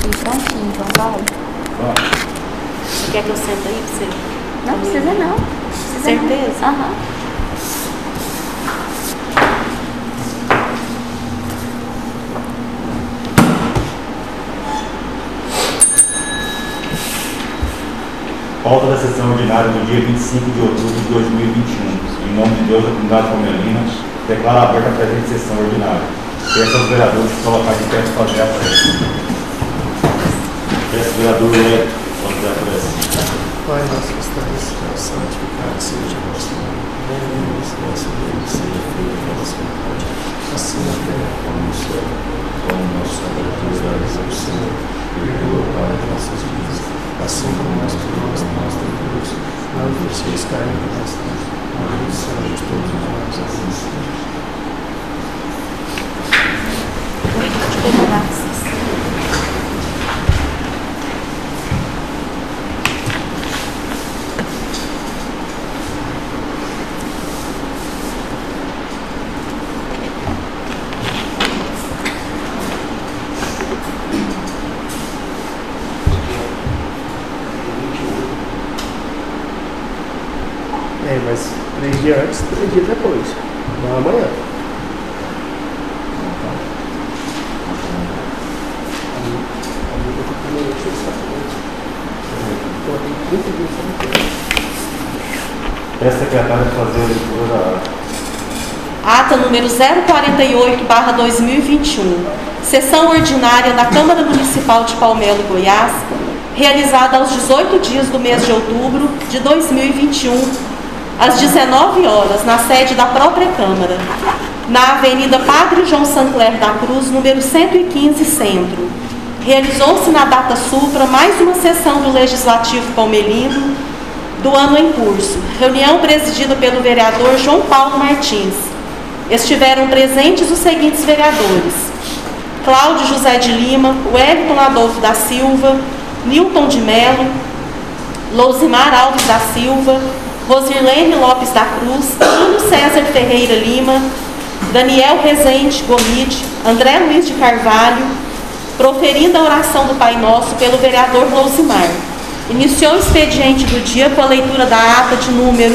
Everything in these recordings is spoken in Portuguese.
E prontinho, João Paulo. Você quer que eu sente aí pra você? Não precisa não. Certeza? Aham. Pauta da sessão ordinária do dia 25 de outubro de 2021. Em nome de Deus, a comunidade palmelina declara aberta a presente sessão ordinária. Peço aos vereadores que colocar de pé para fazer a prece. Peço ao vereador fazer a prece. Pai nosso que está no céu, santificado seja o vosso nome. Venha a nós o vosso reino, seja feita a vossa vontade, assim na terra como no céu. Pão nosso cada dia dai ao Senhor, perdoa, Pai, nossas vidas, assim como nós perdoamos aos devedores. Não nos deixeis cair em tentação, mas livrai-nos de todos os males. Amém. Mas 3 dias antes, 3 dias depois. Não amanhã. Peço secretária de fazer a leitura da ata. Ata número 048/2021. Sessão ordinária da Câmara Municipal de Palmelo, Goiás, realizada aos 18 dias do mês de outubro de 2021, às 19 horas, na sede da própria Câmara, na Avenida Padre João Sancler da Cruz, número 115, Centro. Realizou-se na data supra mais uma sessão do Legislativo Palmelino do ano em curso, reunião presidida pelo vereador João Paulo Martins. Estiveram presentes os seguintes vereadores: Cláudio José de Lima, Wellington Adolfo da Silva, Nilton de Melo, Lousimar Alves da Silva, Rosirlene Lopes da Cruz, Júlio César Ferreira Lima, Daniel Rezende Gomide, André Luiz de Carvalho, proferindo a oração do Pai Nosso pelo vereador Lousimar. Iniciou o expediente do dia com a leitura da ata de número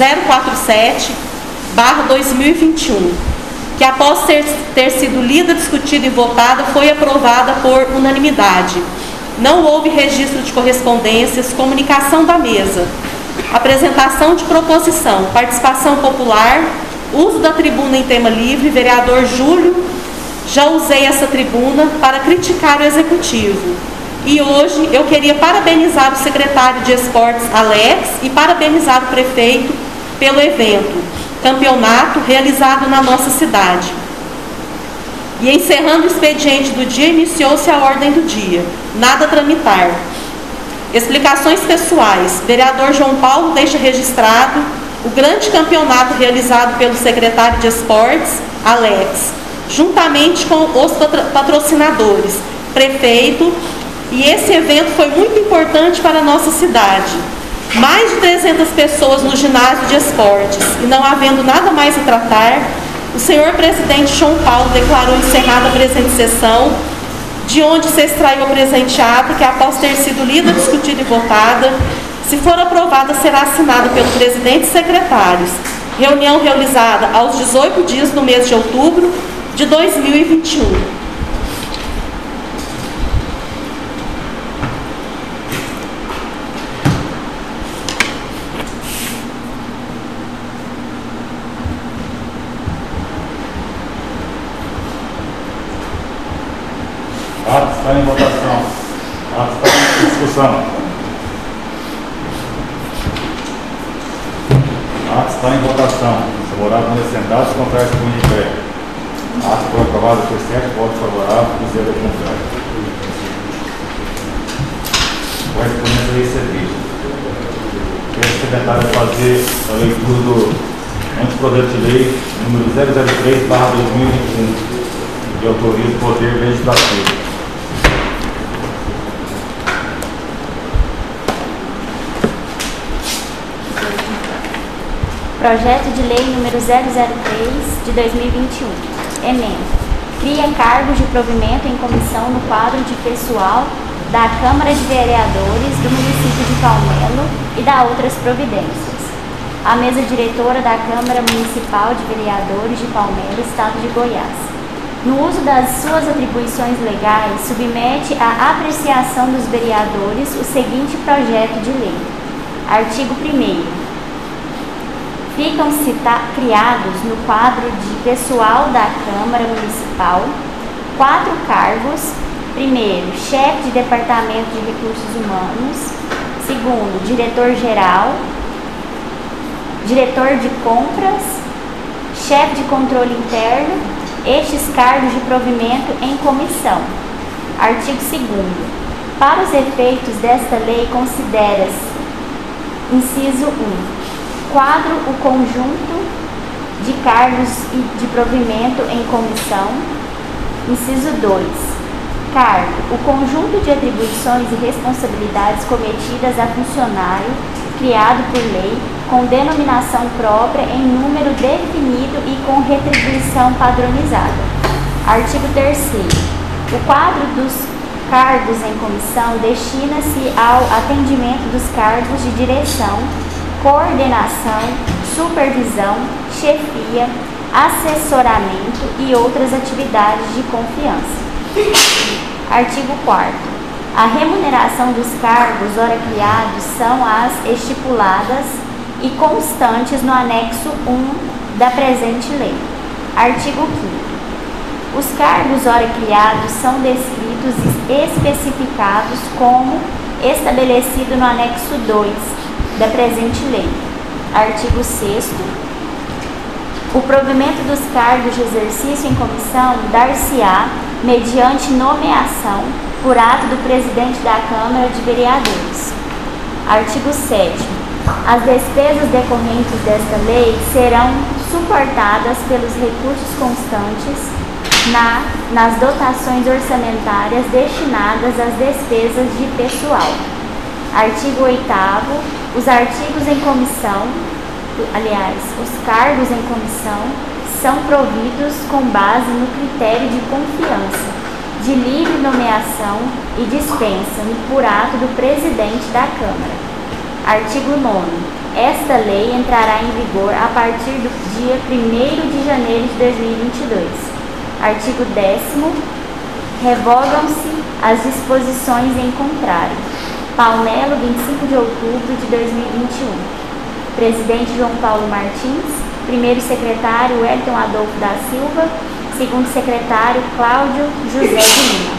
047/2021, que após ter sido lida, discutida e votada, foi aprovada por unanimidade. Não houve registro de correspondências, comunicação da mesa, apresentação de proposição, participação popular, uso da tribuna em tema livre. Vereador Júlio, já usei essa tribuna para criticar o Executivo. E hoje eu queria parabenizar o secretário de Esportes, Alex, e parabenizar o prefeito pelo evento, campeonato realizado na nossa cidade. E encerrando o expediente do dia, iniciou-se a ordem do dia. Nada a tramitar. Explicações pessoais. Vereador João Paulo deixa registrado o grande campeonato realizado pelo secretário de Esportes, Alex, juntamente com os patrocinadores, prefeito, e esse evento foi muito importante para a nossa cidade. Mais de 300 pessoas no ginásio de esportes, e não havendo nada mais a tratar, o senhor presidente João Paulo declarou encerrada a presente sessão, de onde se extraiu a presente ata, que após ter sido lida, discutida e votada, se for aprovada, será assinada pelo presidente e secretários. Reunião realizada aos 18 dias do mês de outubro de 2021. Atos está em votação. Atos está em discussão. Atos está em votação. Favorável nos sentados, contrário se põe de pé. Ato foi aprovado por 7 votos favoráveis e 0 contrários. Correspondência recebida. Quero secretário fazer a leitura do anteprojeto de lei número 003/2021, de autoria do Poder Legislativo. Projeto de lei número 003 de 2021. Emenda. Cria cargos de provimento em comissão no quadro de pessoal da Câmara de Vereadores do município de Palmelo e dá outras providências. A mesa diretora da Câmara Municipal de Vereadores de Palmelo, Estado de Goiás, no uso das suas atribuições legais, submete à apreciação dos vereadores o seguinte projeto de lei. Artigo 1º. Ficam criados no quadro de pessoal da Câmara Municipal 4 cargos. Primeiro, chefe de Departamento de Recursos Humanos. Segundo, diretor-geral, diretor de compras, chefe de controle interno, estes cargos de provimento em comissão. Artigo 2º. Para os efeitos desta lei, considera-se, inciso 1, quadro o conjunto de cargos de provimento em comissão. Inciso 2, cargo, o conjunto de atribuições e responsabilidades cometidas a funcionário criado por lei, com denominação própria em número definido e com retribuição padronizada. Artigo 3º. O quadro dos cargos em comissão destina-se ao atendimento dos cargos de direção, coordenação, supervisão, chefia, assessoramento e outras atividades de confiança. Artigo 4º. A remuneração dos cargos ora criados são as estipuladas e constantes no anexo 1 da presente lei. Artigo 5º. Os cargos ora criados são descritos e especificados como estabelecido no anexo 2 da presente lei. Artigo 6º. O provimento dos cargos de exercício em comissão dar-se-á mediante nomeação por ato do presidente da Câmara de Vereadores. Artigo 7º. As despesas decorrentes desta lei serão suportadas pelos recursos constantes nas dotações orçamentárias destinadas às despesas de pessoal. Artigo 8º. Os artigos em comissão, os cargos em comissão são providos com base no critério de confiança, de livre nomeação e dispensa por ato do presidente da Câmara. Artigo 9º. Esta lei entrará em vigor a partir do dia 1º de janeiro de 2022. Artigo 10º. Revogam-se as disposições em contrário. Palmelo, 25 de outubro de 2021. Presidente João Paulo Martins. Primeiro secretário Wellington Adolfo da Silva. Segundo secretário Cláudio José de Lima.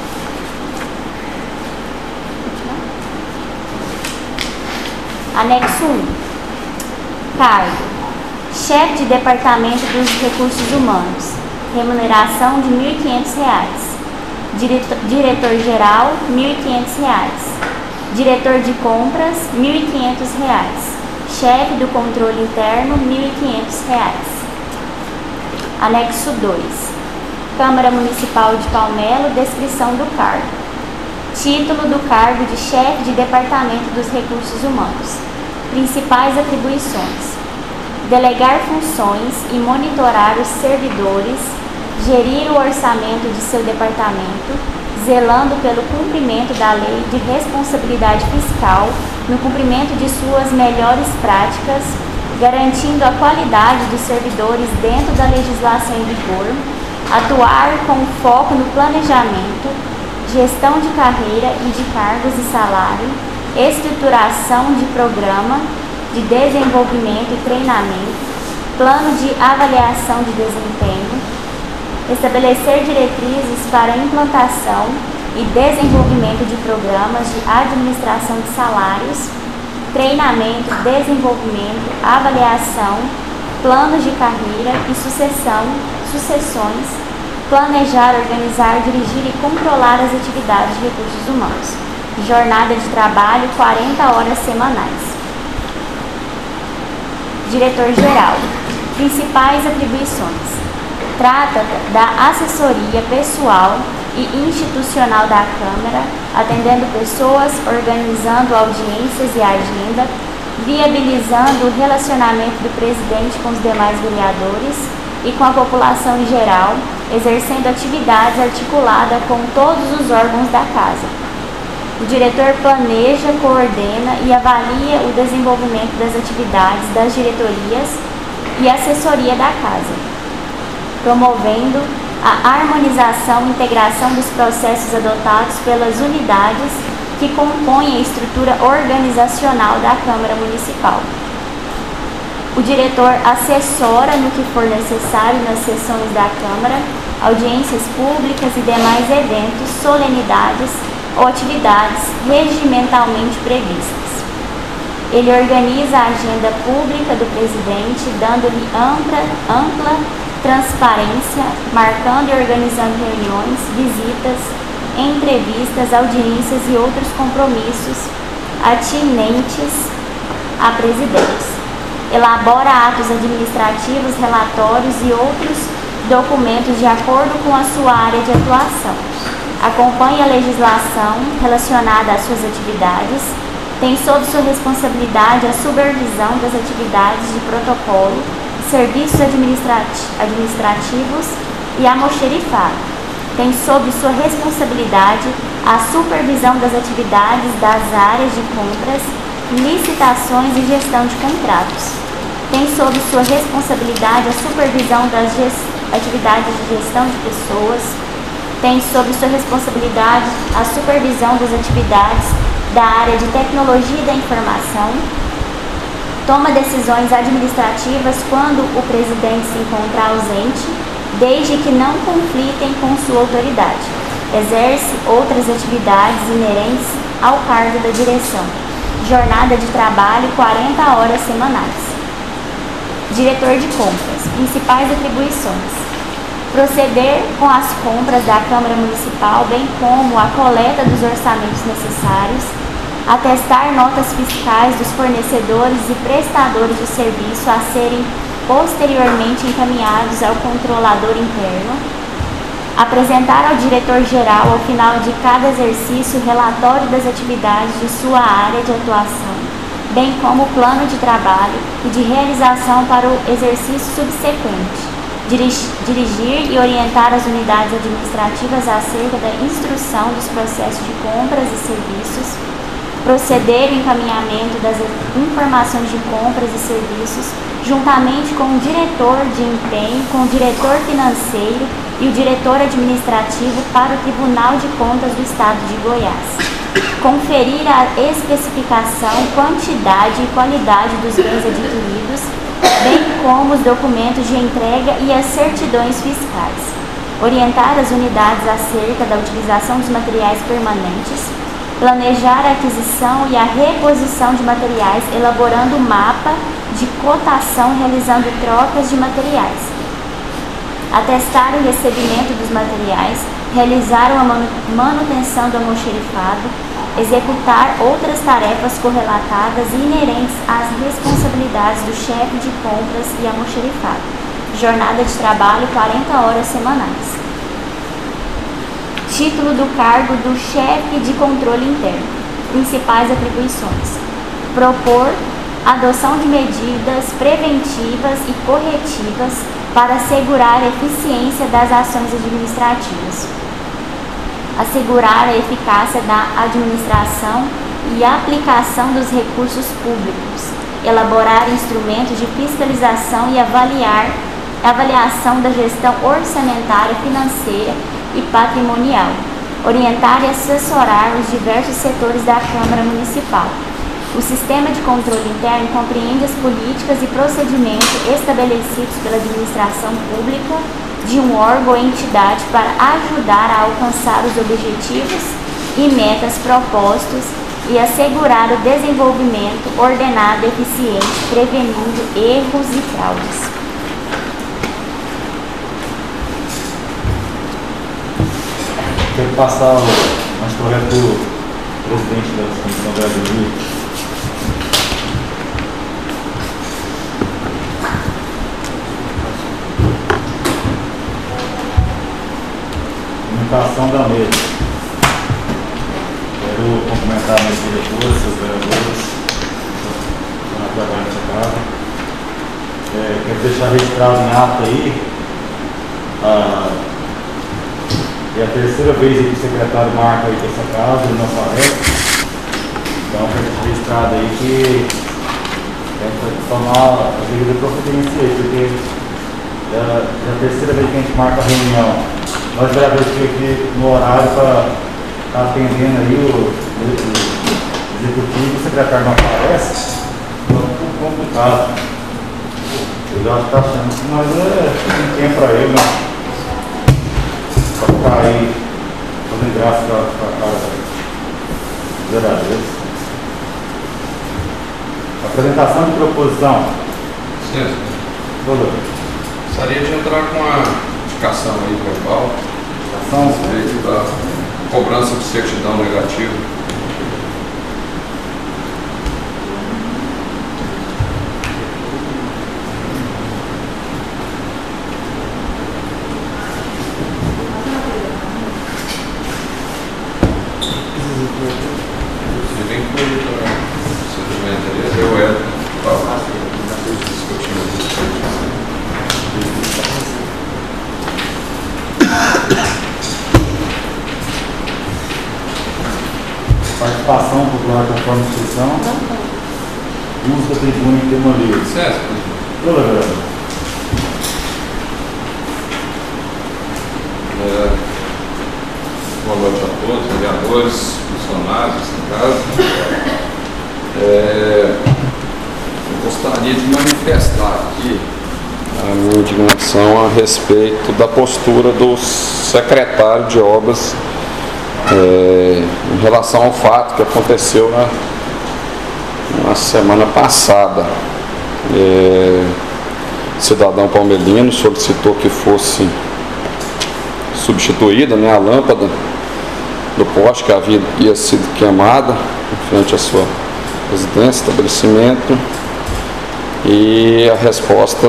Anexo 1. Cargo. Chefe de Departamento dos Recursos Humanos. Remuneração de R$ 1.500. Diretor-geral, R$ 1.500. Diretor de compras, R$ 1.500. Chefe do controle interno, R$ 1.500. Anexo 2. Câmara Municipal de Palmelo, descrição do cargo. Título do cargo de chefe de Departamento dos Recursos Humanos. Principais atribuições: delegar funções e monitorar os servidores, gerir o orçamento de seu departamento, zelando pelo cumprimento da lei de responsabilidade fiscal no cumprimento de suas melhores práticas, garantindo a qualidade dos servidores dentro da legislação em vigor, atuar com foco no planejamento, gestão de carreira e de cargos e salário, estruturação de programa de desenvolvimento e treinamento, plano de avaliação de desempenho, estabelecer diretrizes para a implantação e desenvolvimento de programas de administração de salários, treinamento, desenvolvimento, avaliação, planos de carreira e sucessões, planejar, organizar, dirigir e controlar as atividades de recursos humanos. Jornada de trabalho, 40 horas semanais. Diretor-geral. Principais atribuições. Trata da assessoria pessoal e institucional da Câmara, atendendo pessoas, organizando audiências e agenda, viabilizando o relacionamento do presidente com os demais vereadores e com a população em geral, exercendo atividades articuladas com todos os órgãos da Casa. O diretor planeja, coordena e avalia o desenvolvimento das atividades das diretorias e assessoria da Casa, promovendo a harmonização e integração dos processos adotados pelas unidades que compõem a estrutura organizacional da Câmara Municipal. O diretor assessora no que for necessário nas sessões da Câmara, audiências públicas e demais eventos, solenidades ou atividades regimentalmente previstas. Ele organiza a agenda pública do presidente, dando-lhe ampla transparência, marcando e organizando reuniões, visitas, entrevistas, audiências e outros compromissos atinentes à presidência. Elabora atos administrativos, relatórios e outros documentos de acordo com a sua área de atuação. Acompanha a legislação relacionada às suas atividades, tem sob sua responsabilidade a supervisão das atividades de protocolo, serviços administrativos e almoxerifado. Tem sob sua responsabilidade a supervisão das atividades das áreas de compras, licitações e gestão de contratos. Tem sob sua responsabilidade a supervisão das atividades de gestão de pessoas. Tem sob sua responsabilidade a supervisão das atividades da área de tecnologia da informação. Toma decisões administrativas quando o presidente se encontrar ausente, desde que não conflitem com sua autoridade. Exerce outras atividades inerentes ao cargo da direção. Jornada de trabalho 40 horas semanais. Diretor de compras. Principais atribuições: proceder com as compras da Câmara Municipal, bem como a coleta dos orçamentos necessários, atestar notas fiscais dos fornecedores e prestadores de serviço a serem posteriormente encaminhados ao controlador interno, apresentar ao diretor-geral ao final de cada exercício relatório das atividades de sua área de atuação, bem como o plano de trabalho e de realização para o exercício subsequente, dirigir e orientar as unidades administrativas acerca da instrução dos processos de compras e serviços, proceder ao encaminhamento das informações de compras e serviços juntamente com o diretor de empenho, com o diretor financeiro e o diretor administrativo para o Tribunal de Contas do Estado de Goiás. Conferir a especificação, quantidade e qualidade dos bens adquiridos, bem como os documentos de entrega e as certidões fiscais. Orientar as unidades acerca da utilização dos materiais permanentes, planejar a aquisição e a reposição de materiais, elaborando mapa de cotação, realizando trocas de materiais, atestar o recebimento dos materiais, realizar a manutenção do almoxerifado, executar outras tarefas correlatadas e inerentes às responsabilidades do chefe de compras e almoxerifado. Jornada de trabalho 40 horas semanais. Título do cargo do chefe de controle interno. Principais atribuições: propor adoção de medidas preventivas e corretivas para assegurar a eficiência das ações administrativas, assegurar a eficácia da administração e aplicação dos recursos públicos, elaborar instrumentos de fiscalização e avaliação da gestão orçamentária, financeira e patrimonial, orientar e assessorar os diversos setores da Câmara Municipal. O sistema de controle interno compreende as políticas e procedimentos estabelecidos pela administração pública de um órgão ou entidade para ajudar a alcançar os objetivos e metas propostos e assegurar o desenvolvimento ordenado e eficiente, prevenindo erros e fraudes. Quero passar mais projeto para o presidente da Comissão da Vereadora. Comunicação da mesa. Quero cumprimentar a minha diretora, seus vereadores, que estão trabalhando nessa casa. Quero deixar registrado em ata aí É a terceira vez que o secretário marca aí dessa casa, ele não aparece. Então, foi registrado aí que tem que tomar a devida providência aí, porque é a terceira vez que a gente marca a reunião. Nós vereadores ficamos aqui no horário para estar atendendo aí o executivo, o secretário não aparece, então é muito complicado. Ele acho que está achando que nós não tem para ele, não. Para ficar aí fazendo graça para a casa dos vereadores. Apresentação de proposição. Sim. Gostaria de entrar com a indicação aí verbal a respeito da cobrança de certidão negativa. Inclusive incluído no procedimento ali, eu estava discutindo isso. Participação popular conforme a inscrição. Uso da tribuna em tema livre. Certo. Toda verdade. Boa noite a todos, vereadores, funcionários, no caso. Eu gostaria de manifestar aqui a minha indignação a respeito da postura do secretário de obras em relação ao fato que aconteceu na semana passada. Cidadão palmelino solicitou que fosse substituída, a lâmpada do poste que havia sido queimada em frente à sua residência, estabelecimento, e a resposta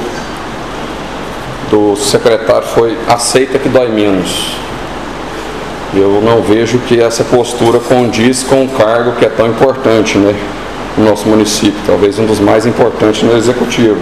do secretário foi: aceita que dói menos. Eu não vejo que essa postura condiz com um cargo que é tão importante, no nosso município, talvez um dos mais importantes no executivo.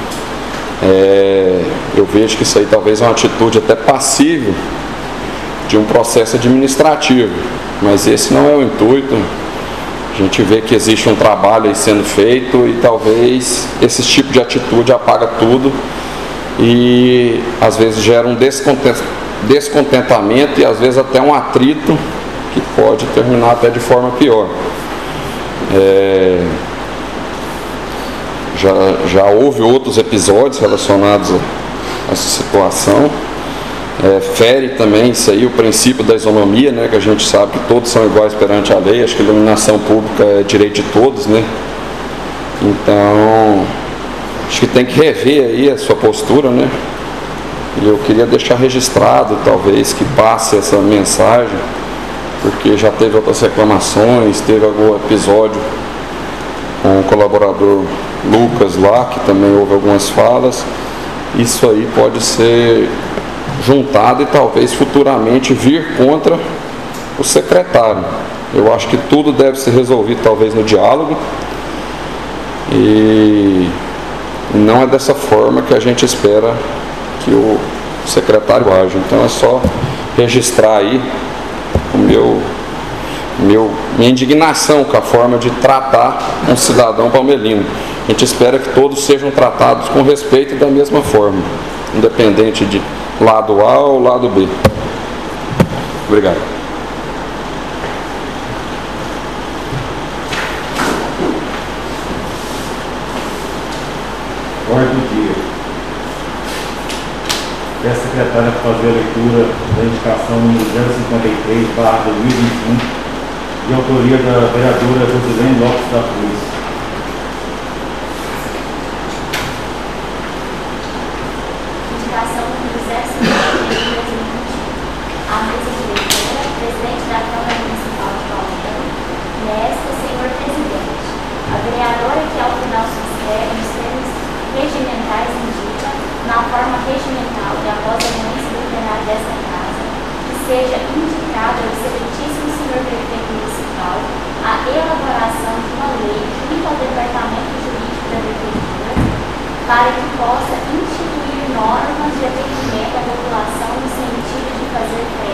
Eu vejo que isso aí talvez é uma atitude até passível de um processo administrativo, mas esse não é o intuito. A gente vê que existe um trabalho aí sendo feito e talvez esse tipo de atitude apaga tudo e às vezes gera um descontentamento e às vezes até um atrito que pode terminar até de forma pior. Já houve outros episódios relacionados a essa situação. Fere também isso aí, o princípio da isonomia, que a gente sabe que todos são iguais perante a lei. Acho que a iluminação pública é direito de todos, Então, acho que tem que rever aí a sua postura, E eu queria deixar registrado, talvez, que passe essa mensagem, porque já teve outras reclamações, teve algum episódio com o colaborador Lucas lá, que também houve algumas falas. Isso aí pode ser juntado e talvez futuramente vir contra o secretário. Eu acho que tudo deve ser resolvido talvez no diálogo e não é dessa forma que a gente espera que o secretário age. Então é só registrar aí minha indignação com a forma de tratar um cidadão palmelino. A gente espera que todos sejam tratados com respeito da mesma forma, independente de lado A ou lado B. Obrigado. Quarto dia. Peço à secretária para fazer a leitura da indicação número 053/2021, de autoria da vereadora Rosilene Lopes da Cruz. Indicação número 053/2021. A mesa diretora, presidente da Câmara Municipal de Palmeira, nesta, senhor presidente, a vereadora que ao final subscreve os termos regimentais indica, na forma regimental e após a análise do plenário desta casa, que seja indicado ao excelentíssimo senhor prefeito municipal a elaboração de uma lei junto ao departamento jurídico da prefeitura para que possa instituir normas de atendimento à população no sentido de fazer frente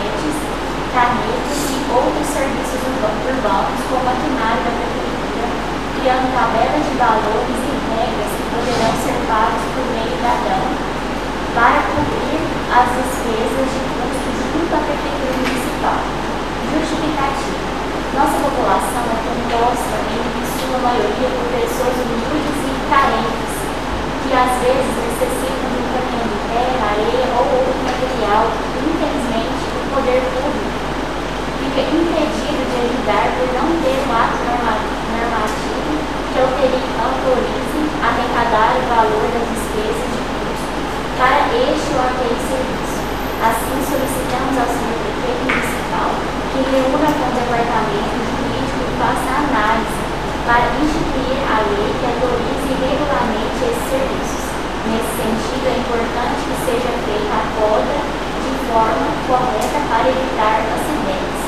canetas e outros serviços urbanos com maquinário da Prefeitura, criando tabelas de valores e regras que poderão ser pagos por meio da DAM para cobrir as despesas de custo junto à Prefeitura Municipal. Justificativa. Nossa população é composta, em sua maioria, por pessoas humildes e carentes, que às vezes necessitam de um caminhão de terra, areia ou outro material. Infelizmente, o poder público fica impedido de ajudar por não ter um ato normativo que autorize arrecadar o valor das despesas de custo para este ou aquele serviço. Assim, solicitamos ao senhor prefeito municipal que reúna com o departamento jurídico e faça análise para instituir a lei que autorize e regulamente esses serviços. Nesse sentido, é importante que seja feita a poda de forma correta para evitar acidentes.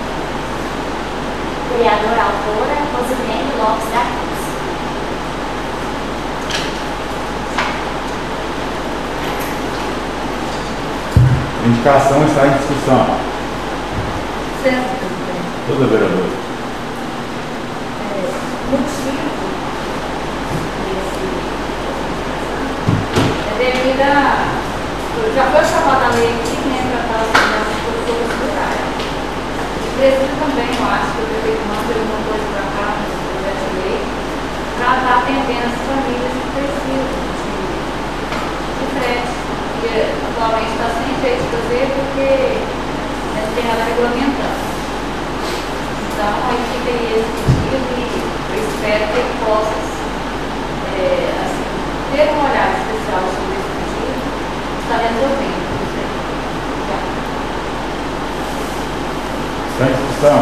Vereadora autora, Rosilene Lopes da Cruz. A indicação está em discussão. Certo. Toda vereadora. Motivo é devido a... Já foi chamada a lei aqui, né, para estar das pessoas rurais. E precisa também, eu acho que o prefeito manda alguma coisa para cá, nesse projeto de lei, para estar atendendo as famílias que precisam de frete. Que atualmente está sem jeito de fazer porque tem nada regulamentando. Então, aí fica aí esse pedido e eu espero que ele possa assim, ter um olhar especial sobre esse pedido, está resolvendo. Está em discussão.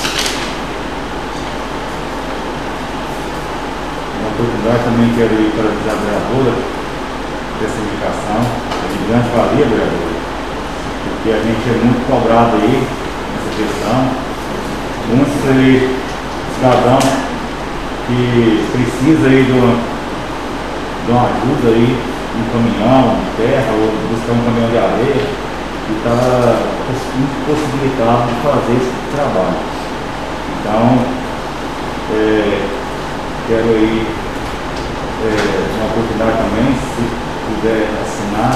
Uma oportunidade também quero ir para a vereadora dessa indicação, é de grande valia, vereadora, porque a gente é muito cobrado aí nessa questão. Muitos aí, cidadãos que precisa aí de uma ajuda aí, um caminhão de terra ou buscar um caminhão de areia e está impossibilitado de fazer esse trabalho. Então, quero aí uma oportunidade também, se puder assinar,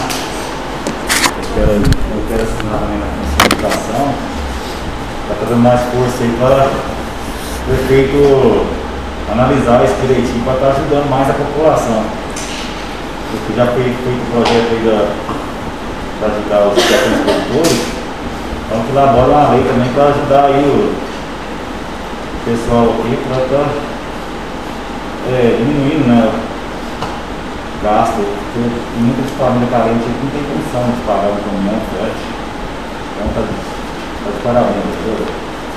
eu quero assinar também na comunicação, para estar dando mais força aí para o prefeito analisar isso direitinho, para estar ajudando mais a população. Porque já foi feito o projeto aí para ajudar os pequenos produtores, então que elabora uma lei também para ajudar aí o pessoal aqui para estar diminuindo, né, o gasto, porque muitas famílias carentes não tem condição de pagar um caminhão frete. Então tá de parabéns, doutora.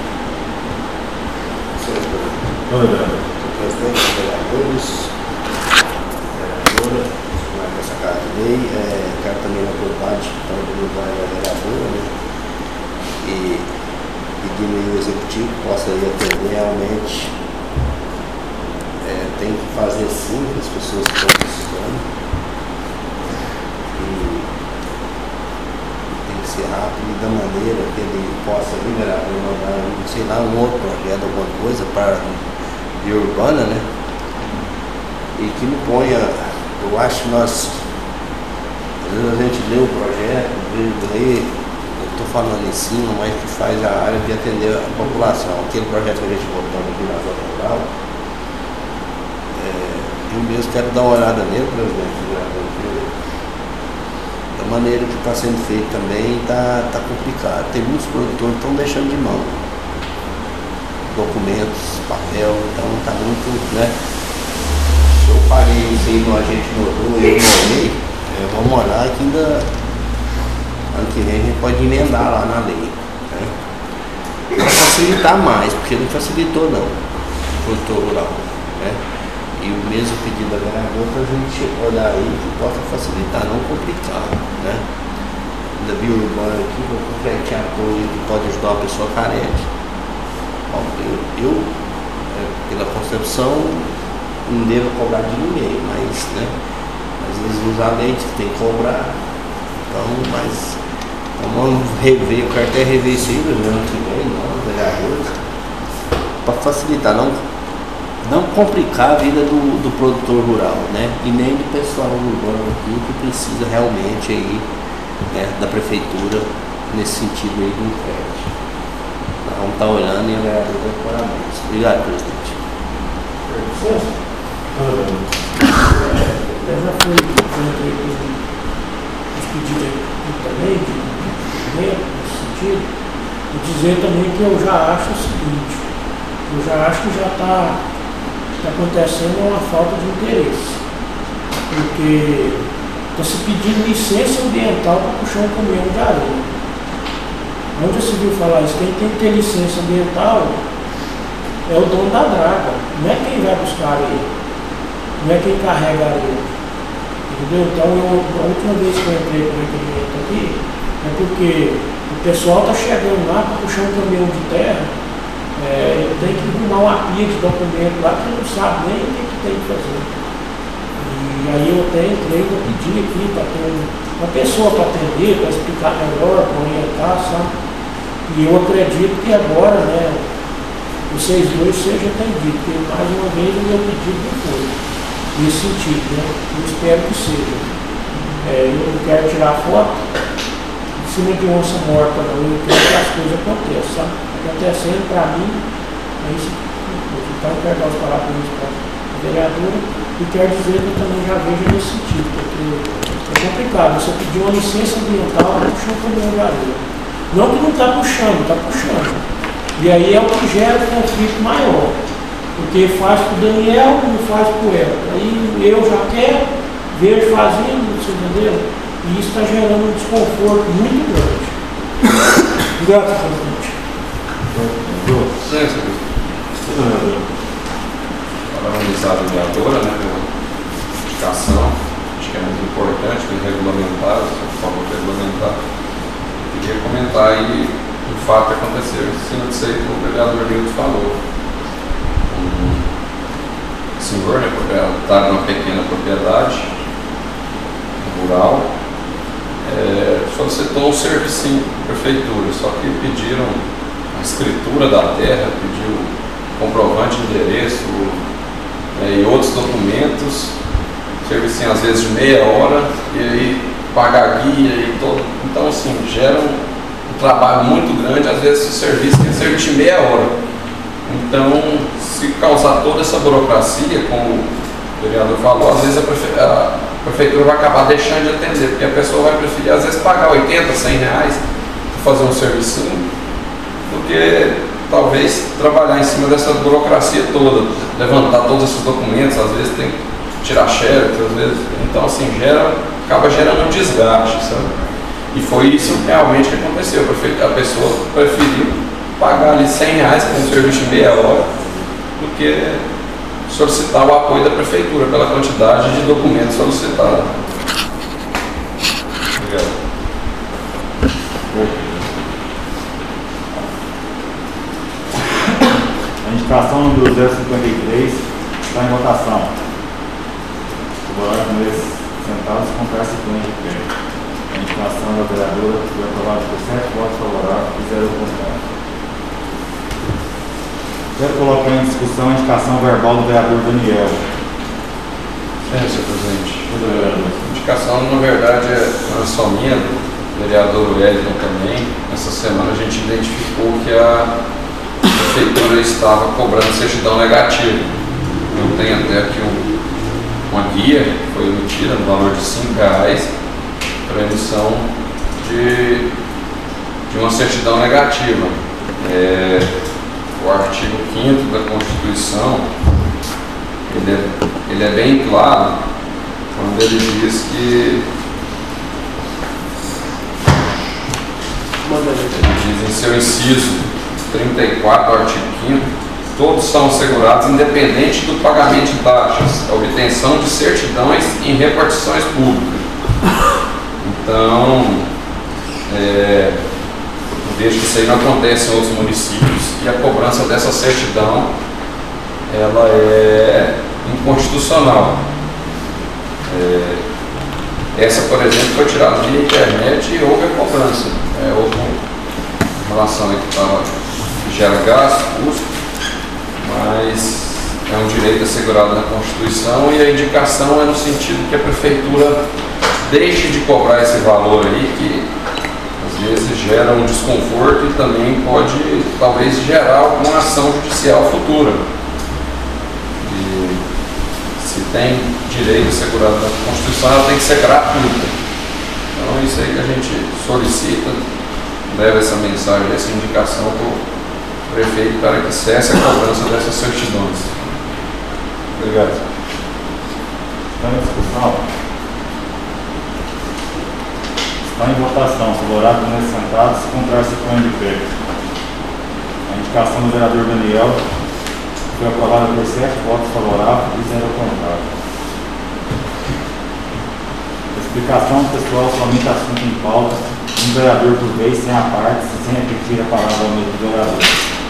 Toda grande. Presidente, vereadores, vereadora, essa casa de lei, quero também aprovar a discussão do vereadora, né? E pedindo aí o executivo possa aí atender realmente. Tem que fazer sim as pessoas que estão precisando. E tem que ser rápido e da maneira que ele possa liberar para mandar, sei lá, um outro projeto, alguma coisa para de urbana, né? E que não ponha, eu acho que nós, às vezes a gente lê o projeto, lê, eu estou falando em cima, mas que faz a área de atender a população. Aquele projeto que a gente botou aqui na zona rural, eu mesmo quero dar uma olhada nele, presidente, da maneira que está sendo feito também, está complicado. Tem muitos produtores que estão deixando de mão documentos, papel, então está muito, né? Se eu paguei isso aí no agente notou, eu não olhei, vamos olhar que ainda ano que vem a gente pode emendar lá na lei, né? Para facilitar mais, porque não facilitou não, o produtor rural, né? E o mesmo pedido da vereadora para a gente olhar aí que possa facilitar, não complicar, né? Da biourbana aqui, vou completar apoio que pode ajudar uma pessoa carente. Bom, eu pela concepção, não devo cobrar de ninguém, mas, né? Às vezes usa a lei que tem que cobrar, então, mas Então vamos rever, eu quero até rever isso aí no ano que vem, vereadores, para facilitar, não complicar a vida do produtor rural, né? E nem do pessoal urbano aqui que precisa realmente aí, né, da prefeitura nesse sentido aí do crédito. Nós vamos estar olhando e a vereadora dá parabéns. Obrigado, presidente. Já foi pedido aqui também, nesse sentido, e dizer também que eu já acho o seguinte, eu já acho que já está acontecendo uma falta de interesse, porque está se pedindo licença ambiental para puxar um caminhão de areia. Onde já se viu falar isso? Quem tem que ter licença ambiental é o dono da draga, não é quem vai buscar areia, não é quem carrega a areia. Entendeu? Então, a última vez que eu entrei com o requerimento aqui, é porque o pessoal está chegando lá para puxar um caminhão de terra, ele tem que arrumar uma pia de documento lá que ele não sabe nem o que tem que fazer. E aí eu até entrei, eu pedi aqui para ter uma pessoa para atender, para explicar melhor, para orientar, sabe? E eu acredito que agora, né, vocês dois sejam atendidos, porque mais uma vez o meu pedido não foi nesse sentido, né? Eu espero que seja. Eu não quero tirar foto em cima de onça morta, não. Eu quero que as coisas aconteçam, sabe? Acontecendo para mim, então eu quero dar os parabéns para a vereadora e quero dizer que eu também já vejo nesse sentido, porque é complicado. Você pedir uma licença ambiental para puxar um caminhão de areia. Não que não está puxando, está puxando. E aí é o que gera um conflito maior. Porque faz para o Daniel, não faz para o El. Aí eu já quero, vejo fazendo, você entendeu? E isso está gerando um desconforto muito grande. Obrigado, presidente. Parabenizar a vereadora, né, pela indicação. Acho que é muito importante, bem regulamentar, de forma regulamentar. Eu queria comentar aí o fato que aconteceu em cima disso aí que o vereador Nilton falou. O senhor, né, proprietário de uma pequena propriedade rural, solicitou um serviço da prefeitura, só que pediram a escritura da terra, pediu comprovante de endereço e outros documentos, serviço às vezes de meia hora, e aí pagar guia e todo. Então, assim, gera um trabalho muito grande, às vezes o serviço tem serviço de meia hora. Então, se causar toda essa burocracia, como o vereador falou, às vezes a prefeitura vai acabar deixando de atender, porque a pessoa vai preferir, às vezes, pagar 80, 100 reais para fazer um servicinho, do que talvez trabalhar em cima dessa burocracia toda, levantar todos esses documentos, às vezes tem que tirar xerox, às vezes. Então, assim, acaba gerando um desgaste, sabe? E foi isso realmente que aconteceu. A pessoa preferiu pagar ali 100 reais por um serviço de meia hora do que solicitar o apoio da prefeitura pela quantidade de documentos solicitados. Obrigado. A indicação número 053 está em votação. O horário com eles sentados conversa com ele de pé. A indicação da vereadora foi aprovada por 7 votos favoráveis e 0 contrários. Quero colocar em discussão a indicação verbal do vereador Daniel. Senhor presidente. A indicação, na verdade, não é só minha, do vereador Wellington também. Essa semana a gente identificou que a prefeitura estava cobrando certidão negativa. Eu tenho até aqui uma guia que foi emitida no valor de R$5 para emissão de uma certidão negativa. O artigo 5º da Constituição, ele é bem claro quando ele diz que ele diz em seu inciso 34 do artigo 5º, todos são assegurados independente do pagamento de taxas, a obtenção de certidões em repartições públicas. Então, vejo que isso aí não acontece em outros municípios e a cobrança dessa certidão ela é inconstitucional. Essa, por exemplo, foi tirada via internet e houve a cobrança. É outra relação aí que gera gasto, custo, mas é um direito assegurado na Constituição e a indicação é no sentido que a Prefeitura deixe de cobrar esse valor aí, que às vezes gera um desconforto e também pode, talvez, gerar alguma ação judicial futura. E se tem direito assegurado na Constituição, ela tem que ser gratuita. Então é isso aí que a gente solicita, leva essa mensagem, essa indicação para o prefeito para que cesse a cobrança dessas certidões. Obrigado. Está em discussão. Está em votação. Favorável, permanecer sentados. Contrário, se põe de pé. A indicação do vereador Daniel foi aprovada por 7 votos favoráveis e 0 contrários. Explicação pessoal, somente assunto em pauta. Um vereador por vez, sem a parte, sem repetir a palavra ao mesmo vereador.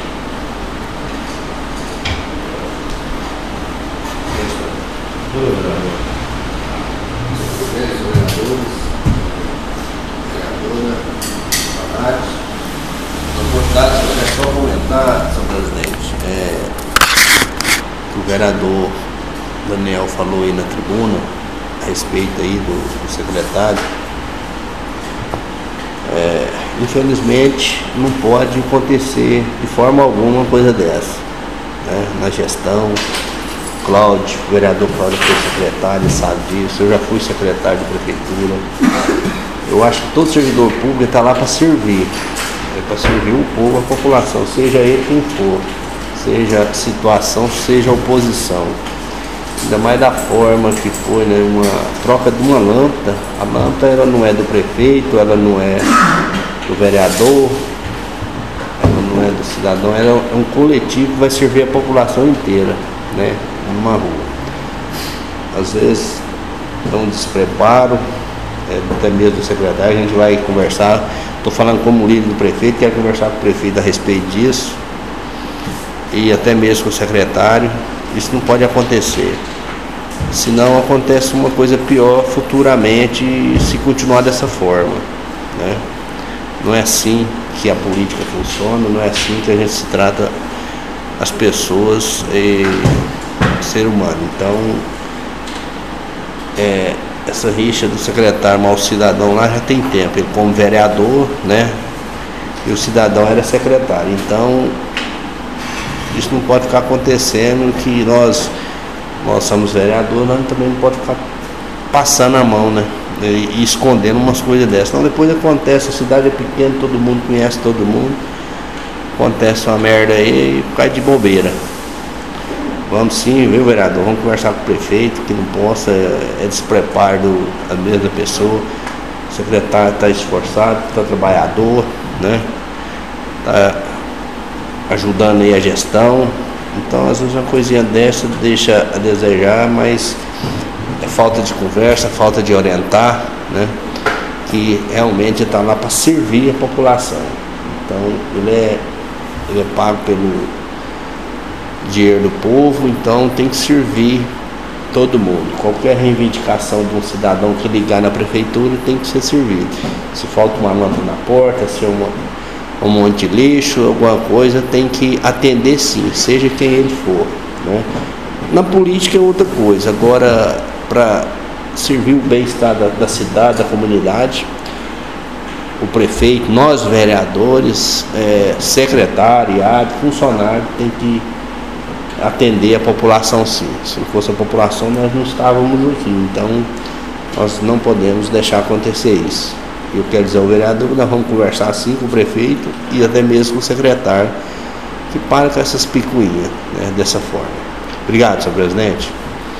Vereadores, vereadora, fanáticos, deputados, eu quero só comentar, senhor presidente, o vereador Daniel falou aí na tribuna a respeito aí do secretário. Infelizmente não pode acontecer de forma alguma uma coisa dessa, né? Na gestão, Cláudio, o vereador Cláudio foi secretário, sabe disso, eu já fui secretário de prefeitura. Eu acho que todo servidor público está lá para servir, para servir o povo, a população, seja ele quem for, seja situação, seja oposição. Ainda mais da forma que foi, né, uma troca de uma lâmpada. A lâmpada ela não é do prefeito, ela não é do vereador, ela não é do cidadão, ela é um coletivo que vai servir a população inteira, né, numa rua. Às vezes é um despreparo, até mesmo do secretário, a gente vai conversar. Estou falando como líder do prefeito, quero conversar com o prefeito a respeito disso, e até mesmo com o secretário. Isso não pode acontecer, senão acontece uma coisa pior futuramente se continuar dessa forma, né? Não é assim que a política funciona, não é assim que a gente se trata as pessoas e ser humano. Então, essa rixa do secretário mal cidadão lá já tem tempo, ele como vereador, né? E o cidadão era secretário, então isso não pode ficar acontecendo, que nós somos vereadores, nós também não pode ficar passando a mão, né? E escondendo umas coisas dessas. Então depois acontece, a cidade é pequena, todo mundo conhece todo mundo, acontece uma merda aí e cai de bobeira. Vamos sim, viu, vereador? Vamos conversar com o prefeito, que não possa, despreparo da mesma pessoa. O secretário está esforçado, está trabalhador, né? Está ajudando aí a gestão. Então às vezes uma coisinha dessa deixa a desejar, mas é falta de conversa, falta de orientar, né? Que realmente está lá para servir a população. Então ele é pago pelo dinheiro do povo, então tem que servir todo mundo. Qualquer reivindicação de um cidadão que ligar na prefeitura tem que ser servido. Se falta uma lâmpada na porta, se um monte de lixo, alguma coisa, tem que atender sim, seja quem ele for, né? Na política é outra coisa. Agora, para servir o bem-estar da cidade, da comunidade, o prefeito, nós vereadores, secretário, funcionário, tem que atender a população sim. Se não fosse a população, nós não estávamos aqui. Então, nós não podemos deixar acontecer isso. Eu quero dizer ao vereador que nós vamos conversar sim com o prefeito e até mesmo com o secretário, que para com essas picuinhas, né, dessa forma. Obrigado, senhor presidente.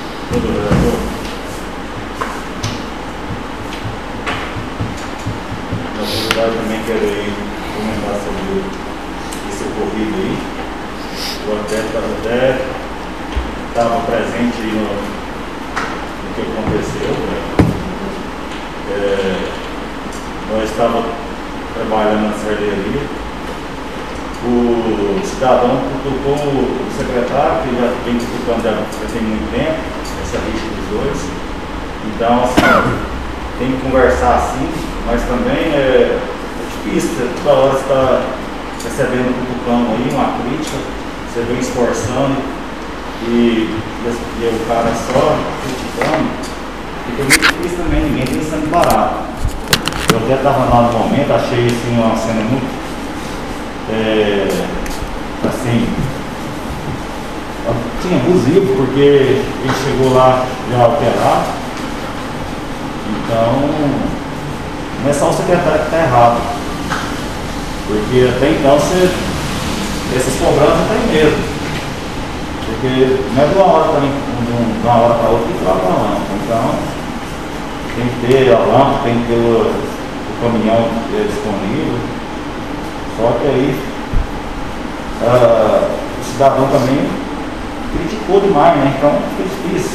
Eu também quero comentar sobre esse ocorrido aí. Eu até estava presente aí no que aconteceu, né? Nós estávamos trabalhando na serraria. O cidadão cutucou o secretário, que já vem cutucando já tem muito tempo, essa rixa dos dois. Então, assim, tem que conversar assim, mas também difícil, toda hora você está recebendo um cutucão aí, uma crítica, você vem esforçando e o cara só criticando, fica muito difícil também, ninguém tem sendo barato. Eu até estava lá no momento, achei assim, uma cena muito assim, tinha abusivo, porque ele chegou lá já alterado. Então, não é só o secretário que está errado, porque até então essas cobranças tem mesmo, porque não é de uma hora para outra que troca a lâmpada. Então, tem que ter a lâmpada, tem que ter o caminhão disponível. Só que aí o cidadão também criticou demais, né? Então fica difícil.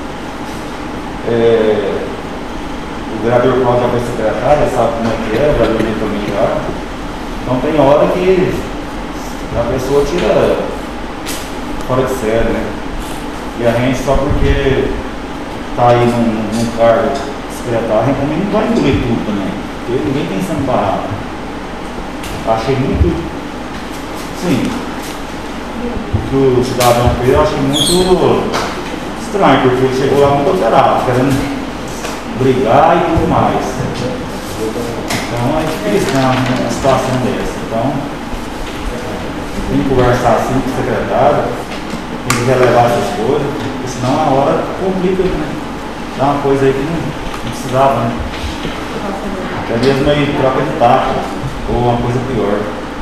O vereador Cláudio já foi secretário, ele sabe como é que é, o vereador dele também já. Então tem hora que a pessoa tira fora de sério, né? E a gente só porque está aí num cargo secretário, a gente também não vai engolir tudo também, porque ninguém tem sendo barato. Achei muito, sim, o que o cidadão fez, eu achei muito estranho, porque ele chegou lá muito alterado, querendo brigar e tudo mais. Então é difícil, né, uma situação dessa. Então, tem que conversar assim com o secretário, tem que relevar essas coisas, porque senão a hora complica, né? Dá uma coisa aí que não precisava, né? Até mesmo aí troca de taxa, ou uma coisa pior.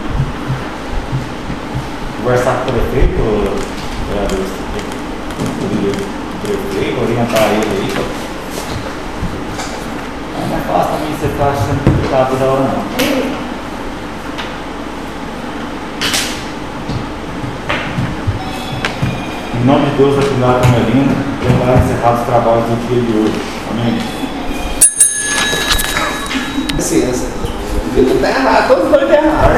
Conversar com o prefeito, o prefeito, orientar ele aí. Não é fácil também você ficar sendo complicado toda hora, não. Em nome de Deus, da comunidade Camelina, declaro encerrados os trabalhos do dia de hoje. Amém. Ciência. Está errado, todos dois estão errados.